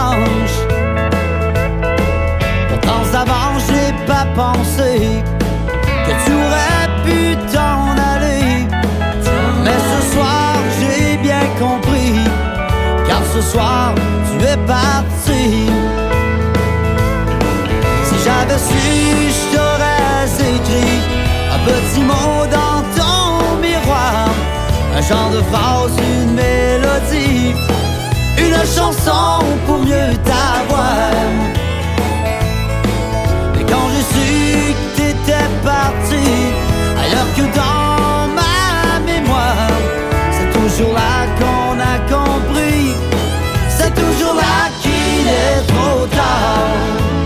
dimanche. Pourtant avant j'ai pas pensé que tu aurais pu t'en aller. Mais ce soir j'ai bien compris, car ce soir tu es parti. Si j'avais su, je t'aurais écrit un petit mot dans ton miroir, un genre de phrase, une mélodie, une chanson pour mieux t'avoir. Et quand j'ai su que t'étais parti, ailleurs que dans ma mémoire, c'est toujours là qu'on a compris, c'est toujours là qu'il est trop tard.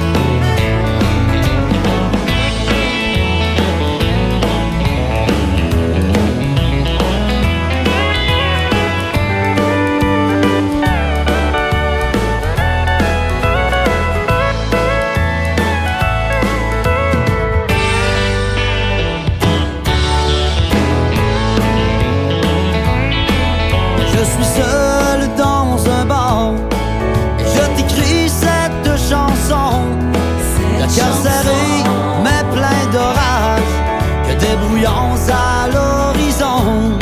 Je suis seul dans un bar et je t'écris cette chanson. Le cœur serré mais plein d'orage, que des brouillons à l'horizon.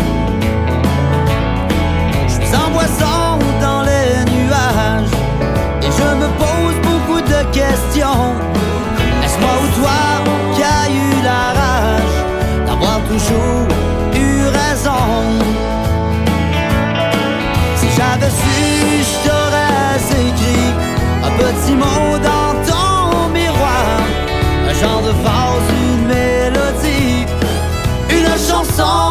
Je suis en boisson dans les nuages et je me pose beaucoup de questions. Est-ce moi ou toi qui a eu la rage d'avoir toujours eu raison? J'avais su, je t'aurais écrit un petit mot dans ton miroir, un genre de phrase, une mélodie, une chanson